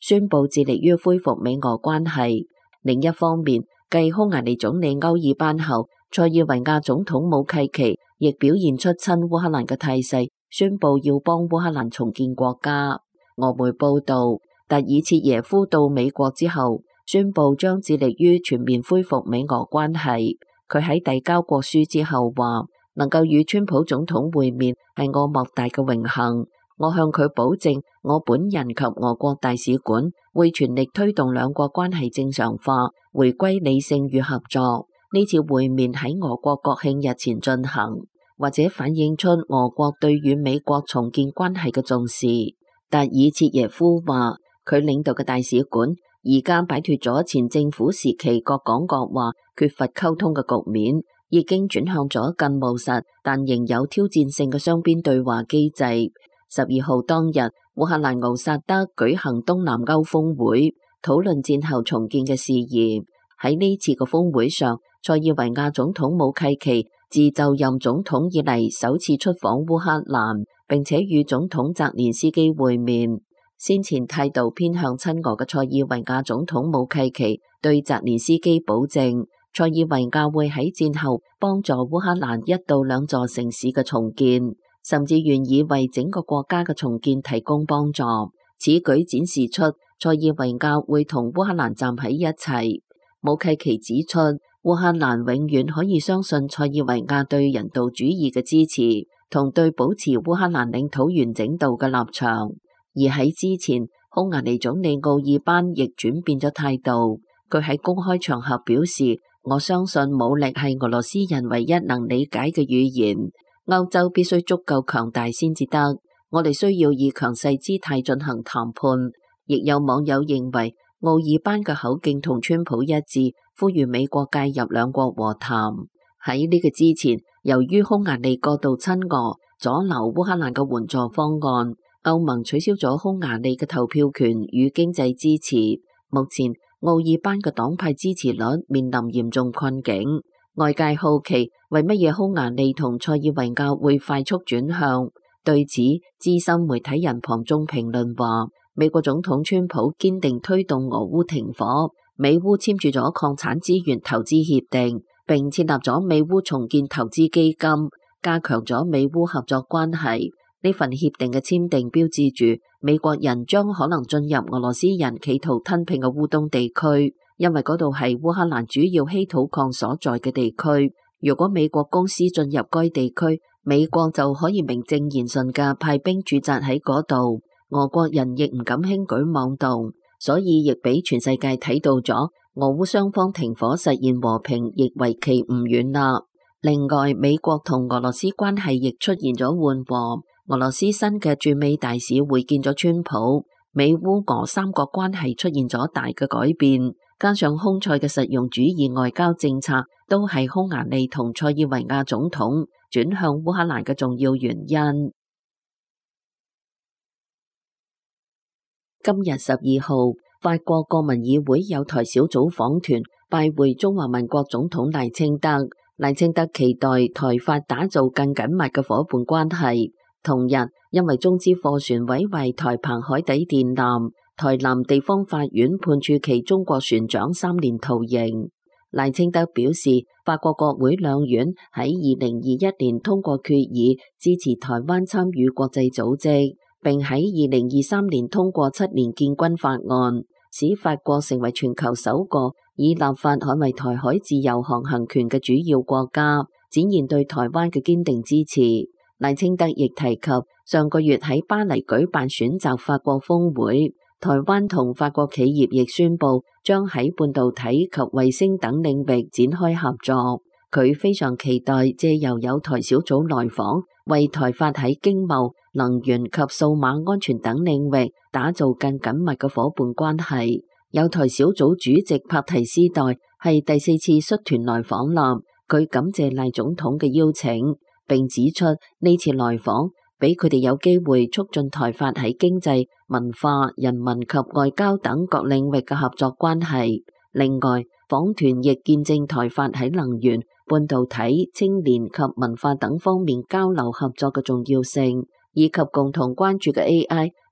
宣布致力於恢復美俄關係。另一方面，繼匈牙利總理歐爾班後，塞爾維亞總統武契奇亦表現出親烏克蘭嘅態勢，宣布要幫烏克蘭重建國家。俄媒報道，達爾切耶夫到美國之後，宣布將致力於全面恢復美俄關係。佢喺遞交國書之後話，能夠與川普總統會面係我莫大嘅榮幸。我向佢保證，我本人及俄國大使館會全力推動兩國關係正常化，回歸理性與合作。呢次會面喺俄國國慶日前進行，或者反映出俄國對與美國重建關係嘅重視。達爾切耶夫話，佢領導嘅大使館而家擺脫咗前政府時期各講各話、缺乏溝通嘅局面，已經轉向咗更務實但仍有挑戰性嘅雙邊對話機制。十二號當日，烏克蘭敖薩德舉行東南歐峰會，討論戰後重建嘅事宜。喺呢次嘅峰會上，塞爾維亞總統武契奇自就任總統以嚟首次出訪烏克蘭，並且與總統澤連斯基會面。先前態度偏向親俄嘅塞爾維亞總統武契奇對澤連斯基保證，塞爾維亞會喺戰後幫助烏克蘭一到兩座城市嘅重建，甚至願意為整個國家嘅重建提供幫助。此舉展示出塞爾維亞會同烏克蘭站喺一齊。武契奇指出，烏克蘭永遠可以相信塞爾維亞對人道主義嘅支持，同對保持烏克蘭領土完整度嘅立場。而喺之前，匈牙利總理奧爾班亦轉變咗態度。佢喺公開場合表示，我相信武力係俄羅斯人唯一能理解嘅語言。歐洲必須足夠強大先至得，我哋需要以強勢姿態進行談判。亦有網友認為，奧爾班嘅口徑同川普一致，呼籲美國介入兩國和談。喺呢個之前，由於匈牙利過度親俄，阻撓烏克蘭嘅援助方案，歐盟取消咗匈牙利嘅投票權與經濟支持。目前，奧爾班嘅黨派支持率面臨嚴重困境。外界好奇，為乜嘢匈牙利同塞爾維亞會快速轉向？對此，資深媒體人龐中評論話，美國總統川普堅定推動俄烏停火，美烏簽署咗礦產資源投資協定，並設立咗美烏重建投資基金，加強咗美烏合作關係。呢份協定嘅簽訂標誌住美國人將可能進入俄羅斯人企圖吞併嘅烏東地區，因為嗰度係烏克蘭主要稀土礦所在嘅地區。如果美國公司進入該地區，美國就可以名正言順嘅派兵駐紮喺嗰度。俄國人亦唔敢輕舉妄動，所以亦俾全世界睇到咗俄烏雙方停火實現和平，亦為期唔遠啦。另外，美國同俄羅斯關係亦出現咗緩和。俄羅斯新嘅駐美大使會見咗川普，美烏俄三國關係出現咗大嘅改變，加上匈塞嘅實用主義外交政策，都係匈牙利同塞爾維亞總統轉向烏克蘭嘅重要原因。今日十二號，法國國民議會有台小組訪團拜會中華民國總統賴清德，賴清德期待台法打造更緊密嘅夥伴關係。同日，因為中資貨船毀壞台澎海底電纜，台南地方法院判處其中國船長三年徒刑。賴清德表示，法國國會兩院喺二零二一年通過決議，支持台灣參與國際組織，並喺二零二三年通過七年建軍法案，使法國成為全球首個以立法捍衛台海自由航行權嘅主要國家，展現對台灣嘅堅定支持。賴清德亦提及上個月喺巴黎舉辦選擇法國峰會，台灣同法國企業亦宣布將喺半導體及衛星等領域展開合作。佢非常期待借由有台小組來訪，為台法喺經貿、能源及數碼安全等領域打造更緊密嘅伙伴關係。有台小組主席帕提斯代係第四次率團來訪南，佢感謝賴總統嘅邀請，並指出呢次來訪俾佢哋有機會促進台法喺經濟、文化、人民及外交等各領域嘅合作關係。另外，訪團亦見證台法喺能源、半導體、青年及文化等方面交流合作嘅重要性，以及共同關注嘅 A I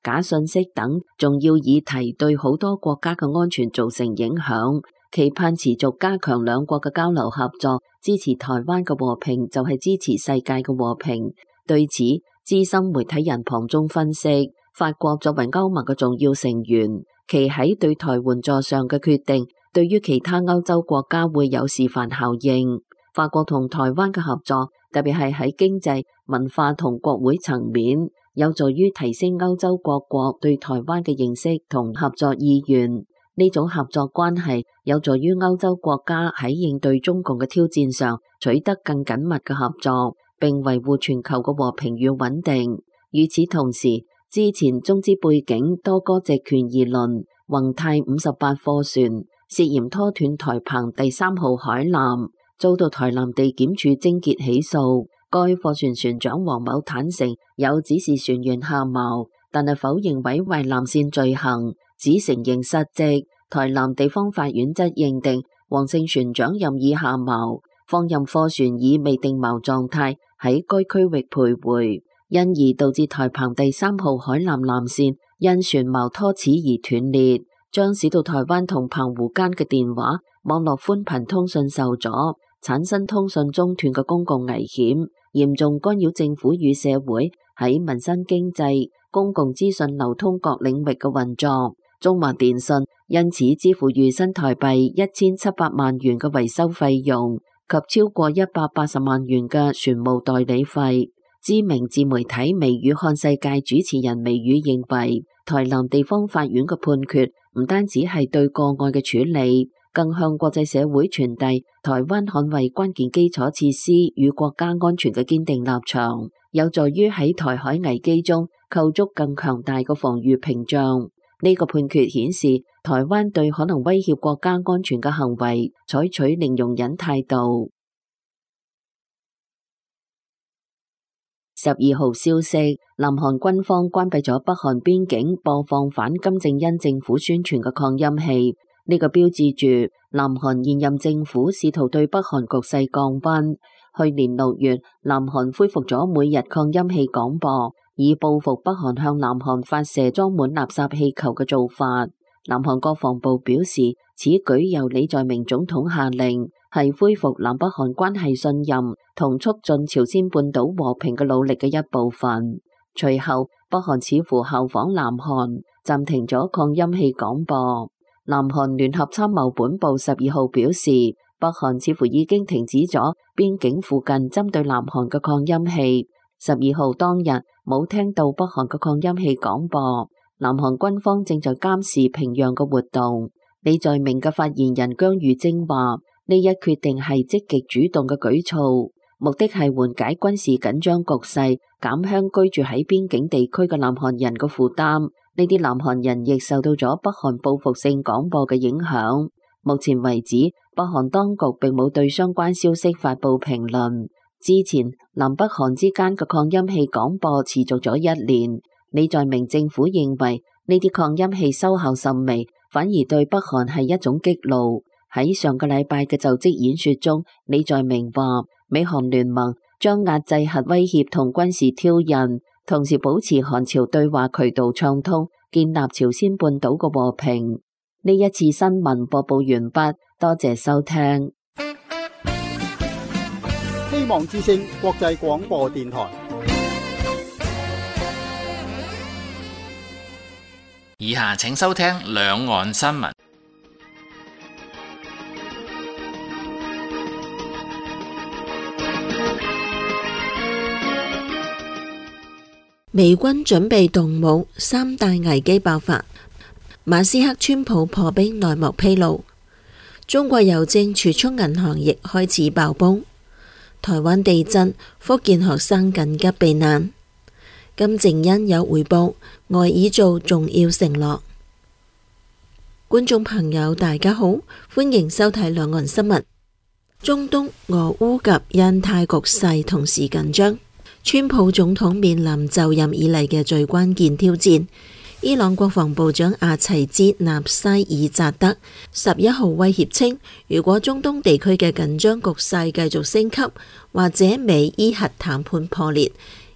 假信息等重要議題對好多國家嘅安全造成影響，期盼持續加強兩國嘅交流合作，支持台灣嘅和平就係支持世界嘅和平。對此，資深媒體人龐中分析，法國作為歐盟嘅重要成員，其喺對台援助上嘅決定，對於其他歐洲國家會有示範效應。法國同台灣嘅合作，特別係喺經濟、文化同國會層面，有助於提升歐洲各國對台灣嘅認識同合作意願。呢種合作關係有助於歐洲國家喺應對中共嘅挑戰上取得更緊密嘅合作，並維護全球嘅和平與穩定。與此同時，之前中資背景多哥職權議論宏泰五十八貨船涉嫌拖斷台澎第三號海纜，遭到台南地檢署偵結起訴。該貨船船長黃某坦承有指示船員下錨，但係否認毀壞纜線罪行，只承認失職。台南地方法院則認定黃姓船長任意下錨，放任貨船以未定錨狀態喺該區域徘徊，因而導致台澎第三號海纜纜線因船錨拖齒而斷裂，將使到台灣同澎湖間嘅電話、網絡寬頻通訊受阻，產生通訊中斷嘅公共危險，嚴重干擾政府與社會喺民生經濟、公共資訊流通各領域嘅運作。中華電信因此支付逾新台幣一千七百萬元嘅維修費用及超過一百八十萬元嘅船務代理費。知名自媒體微語看世界主持人微語認為，台南地方法院嘅判決唔單止係對個案嘅處理，更向國際社會傳遞台灣捍衛關鍵基礎設施與國家安全嘅堅定立場，有助於喺台海危機中構築更強大嘅防禦屏障。呢個判決顯示，台灣對可能威脅國家安全嘅行為採取零容忍態度。十二號消息，南韓軍方關閉咗北韓邊境播放反金正恩政府宣傳嘅擴音器，呢、這個標誌住南韓現任政府試圖對北韓局勢降溫。去年六月，南韓恢復咗每日擴音器廣播，以報復北韓向南韓發射裝滿垃圾氣球嘅做法。南韓國防部表示，此舉由李在明總統下令，係恢復南北韓關係信任同促進朝鮮半島和平嘅努力嘅一部分。隨後，北韓似乎效仿南韓，暫停咗擴音器廣播。南韓聯合參謀本部十二號表示，北韓似乎已經停止咗邊境附近針對南韓嘅擴音器。十二號當日冇聽到北韓嘅擴音器廣播。南韓軍方正在監視平壤嘅活動。李在明嘅發言人姜裕貞話：呢一決定係積極主動嘅舉措，目的係緩解軍事緊張局勢，減輕居住喺邊境地區嘅南韓人嘅負擔。呢啲南韓人亦受到咗北韓報復性廣播嘅影響。目前為止，北韓當局並冇對相關消息發佈評論。之前南北韓之間嘅擴音器廣播持續咗一年，李在明政府認為呢啲擴音器收效甚微，反而對北韓係一種激怒。喺上個禮拜嘅就職演說中，李在明話美韓聯盟將壓制核威脅同軍事挑釁，同時保持韓朝對話渠道暢通，建立朝鮮半島嘅和平。呢一次新聞播報完畢，多謝收聽。 希望之聲國際廣播電台。 以下請收聽兩岸新聞。 美軍準備動武，三大危機爆發。馬斯克川普破冰內幕披露，中國郵政儲蓄銀行亦開始爆煲。台灣地震，福建學生緊急避難。金正恩有回報，外爾做重要承諾。觀眾朋友大家好，歡迎收睇兩岸新聞。中東俄烏及印太局勢同時緊張，川普總統面臨就任以嚟嘅最關鍵挑戰。伊朗國防部長阿齊茲納西爾扎德十一號威脅稱，如果中東地區嘅緊張局勢繼續升級，或者美伊核談判破裂，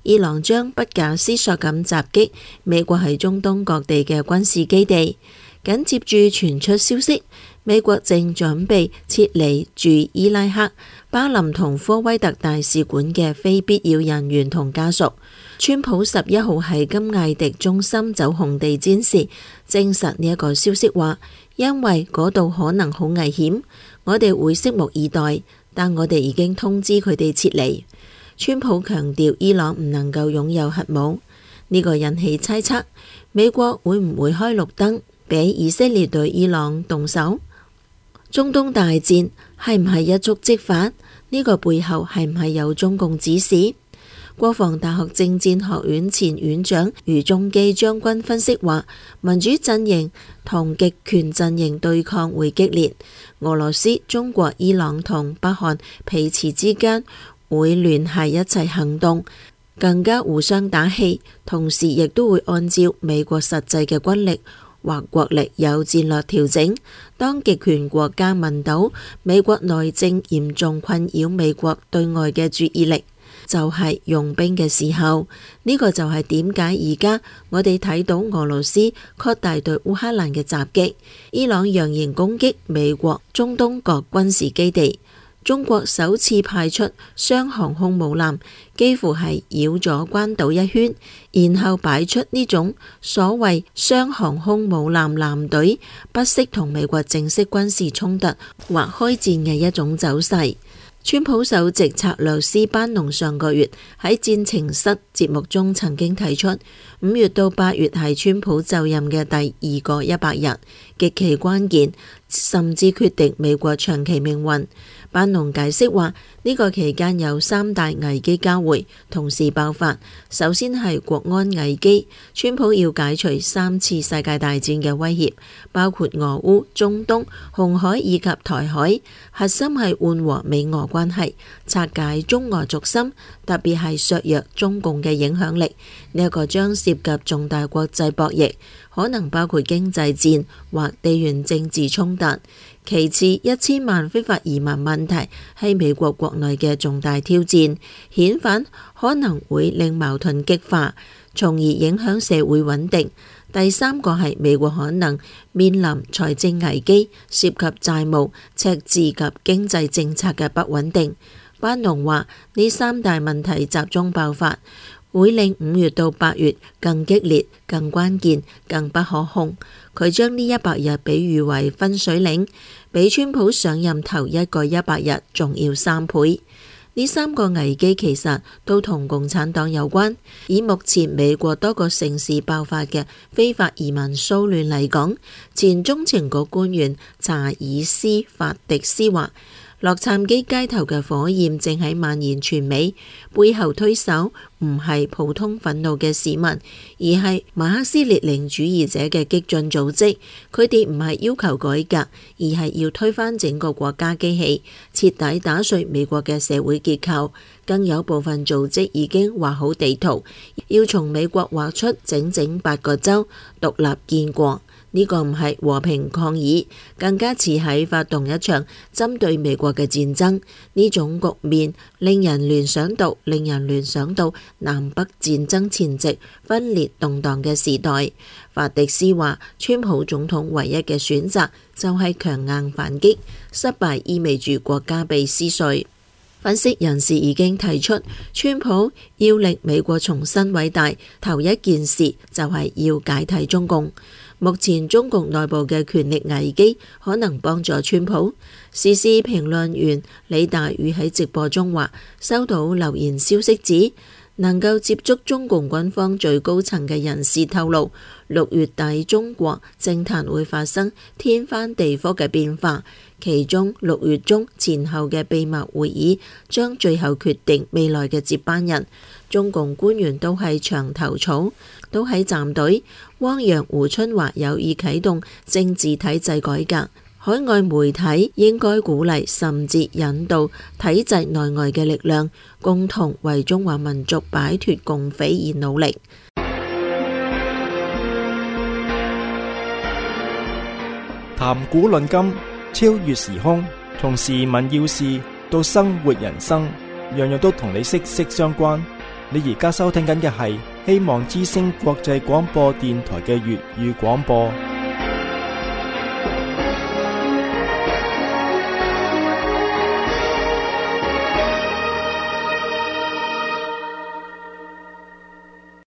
伊朗將不假思索咁襲擊美國喺中東各地嘅軍事基地。緊接住傳出消息，美國正準備撤離駐伊拉克、巴林同科威特大使館嘅非必要人員同家屬。川普十一號喺金艾迪中心走紅地毯時證實呢一個消息，話因為嗰度可能好危險，我哋會拭目以待，但我哋已經通知佢哋撤離。川普強調伊朗唔能夠擁有核武，呢、這個引起猜測，美國會唔會開綠燈俾以色列對伊朗動手？中東大戰係唔係一觸即發？呢、這個背後係唔係有中共指使？國防大學政戰學院前院長余中基將軍分析話，民主陣營同極權陣營對抗會激烈，俄羅斯、中國、伊朗同北韓彼此之間會聯繫一齊行動，更加互相打氣，同時亦都會按照美國實際嘅軍力或國力有戰略調整。當極權國家聞到美國內政嚴重困擾美國對外嘅注意力，就係用兵嘅時候。呢、這個就係點解而家我哋睇到俄羅斯擴大對烏克蘭嘅襲擊，伊朗揚言攻擊美國中東各軍事基地，中國首次派出雙航空母艦，幾乎係繞咗關島一圈，然後擺出呢種所謂雙航空母艦艦隊不惜同美國正式軍事衝突或開戰嘅一種走勢。川普首席策略師班農上個月喺戰情室節目中曾經提出，五月到八月係川普就任嘅第二個一百日，極其關鍵，甚至決定美國長期命運。班農解釋話，呢、這個期間有三大危機交匯，同時爆發。首先係國安危機，川普要解除三次世界大戰嘅威脅，包括俄烏、中東、紅海以及台海，核心係緩和美俄關係，拆解中俄軸心，特別係削弱中共嘅影響力。呢、這、一個將涉及重大國際博弈，可能包括經濟戰或地緣政治衝突。其次，一千萬非法移民問題係美國國內嘅重大挑戰，遣返可能會令矛盾激化，從而影響社會穩定。第三個係美國可能面臨財政危機，涉及債務、赤字及經濟政策嘅不穩定。班農話，呢三大問題集中爆發，會令五月到八月更激烈、更關鍵、更不可控。佢將呢一百日比喻為分水嶺，比川普上任頭一個一百日仲要三倍。呢三個危機其實都同共產黨有關。以目前美國多個城市爆發嘅非法移民騷亂嚟講，前中情局官員查爾斯法迪斯話，洛杉磯街頭嘅火焰正喺蔓延全美，背後推手唔係普通憤怒嘅市民，而係馬克思列寧主義者嘅激進組織。佢哋唔係要求改革，而係要推翻整個國家機器，徹底打碎美國嘅社會結構。更有部分組織已經畫好地圖，要從美國劃出整整八個州獨立建國。呢個唔係和平抗議，更加似係發動一場針對美國嘅戰爭。呢種局面令人聯想到，令人聯想到南北戰爭前夕分裂動盪嘅時代。法迪斯話，川普總統唯一嘅選擇就係強硬反擊，失敗意味住國家被撕碎。分析人士已經提出，川普要令美國重新偉大，頭一件事就係要解體中共。目前中共內部嘅權力危機可能幫助川普。時事評論員李大宇喺直播中話，收到留言消息指，能夠接觸中共軍方最高層嘅人士透露，六月底中國政壇會發生天翻地覆嘅變化，其中六月中前後嘅秘密會議將最後決定未來嘅接班人。中共官員都係牆頭草，都喺站隊。汪洋、胡春華有意啟動政治體制改革，海外媒體應該鼓勵甚至引導體制內外嘅力量，共同為中華民族擺脫共匪而努力。 談古論今，超越時空，從時聞要事到生活人生，樣樣都同你息息相關。 你而家收聽緊嘅係希望之聲國際廣播電台嘅粵語廣播。